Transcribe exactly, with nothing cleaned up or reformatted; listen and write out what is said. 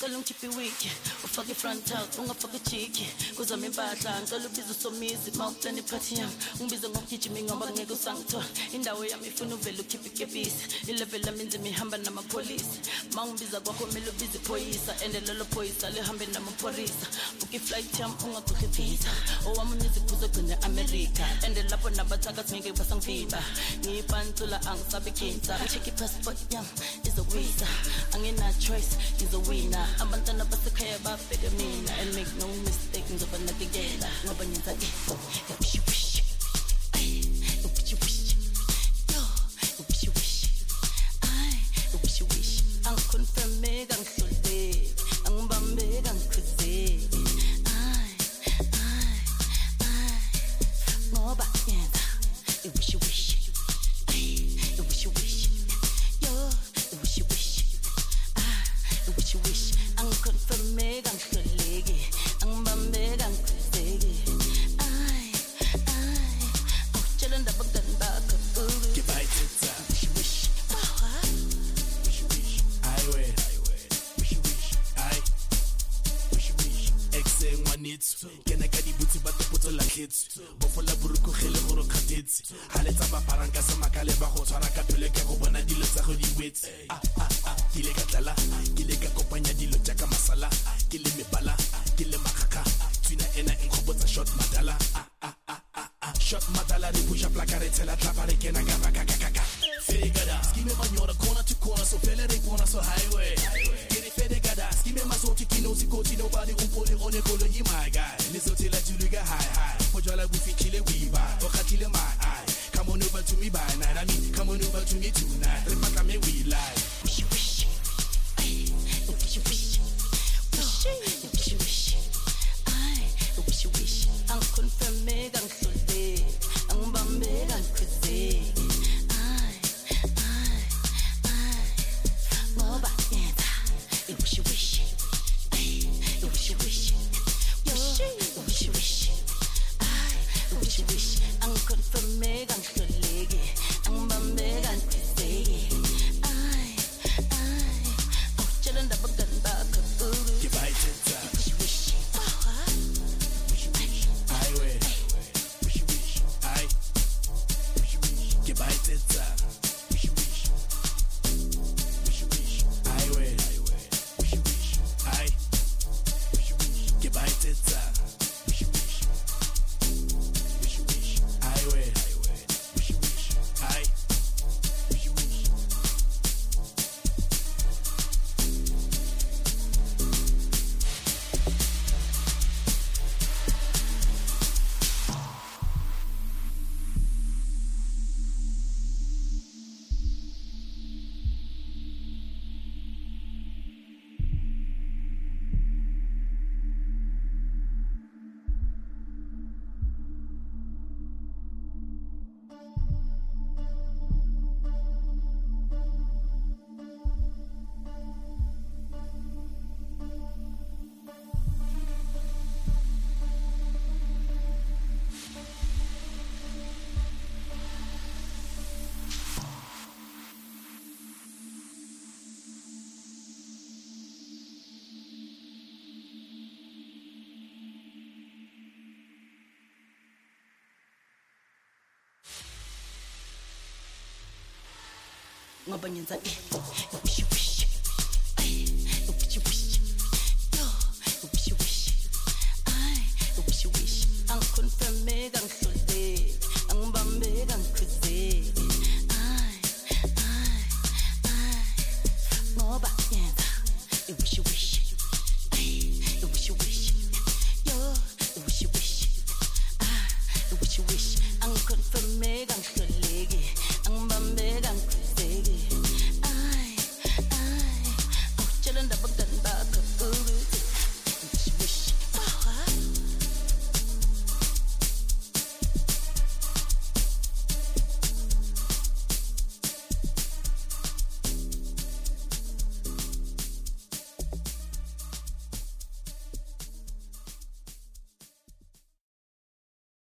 ngicela ungikhiphe wiki ufake front out ungafake cheeky kuzama impahla ngicela ubize usomizi mawuplani party yami ungibize ngokugijima ngoba ngeke usangithola indawo yami ifuna uvela ukhiphe ikepisi ilevel lami inzima ihamba namapolisi mawungibiza kwakho kumele ubize iphoyisa and lelo phoyisa lihambe namapolisa buki flight yami ungagqokhi visa owami uniziphuzo gcina America and lapho nabathaka singeke basangifiba ngipantula angisabe kinta check passport yami is a visa angina choice is a winner abantwana basekhaya bafeke mina and make no mistake ngizoba nakekela ngoba nyenza ke wish wish ay wish wish yo wish wish ay wish wish ang confirm me gang solde ang bambe gang khuze ay ay ay ngoba nyenza wish wish ay wish wish yo wish wish ah wish wish ang confirm me gang solege ang bambe gang khuze ay ay oh chalanda bagdan back get by tita wish wish wish wish I way wish wish I wish wish exe ngwanetsu kena ka dibutsi ba topotso la tlhetsu bofola buruku khele go ro khatetse haletsa ba paranga sa makale ba go tshwara ka pele ke go bona dilo tsa go di wetse ah ah ah kile ka tlala kile ka kopanya dilo tsa ka masala kile mebala kile makaka tsina ena enkgobotsa shot madala ah ah ah ah ah shot madala di push up la carezza trapa re kena ka ka ka ka ka fegada skime manyora corner to corner so fele re corner so highway get it fegada skime masoti kino sikoti nobody umpole one kolo yi my guy nizothi la juluga high high pojala bufikile wiba okhathile my eye come on over to me by night I mean come on over to me tonight repaka me we lie wish wish ay wish wish wish wish ay wish wish ang confirm me gang solde ang bambe gang khuze ay ay ay ngoba yena wish wish ay wish wish yo wish wish ay wish wish ang confirm me gang solege ang bambe gang khuze ay ay oh chalanda bagdan back get by tita wish wish wish wish I way wish wish I wish wish get by tita wish wish wish wish I way wish wish I wish wish get by tita wish wish wish wish I way wish wish I wish wish ngoba nyenza ke wish wish ay wish wish yo wish wish ay wish wish ang confirm me gang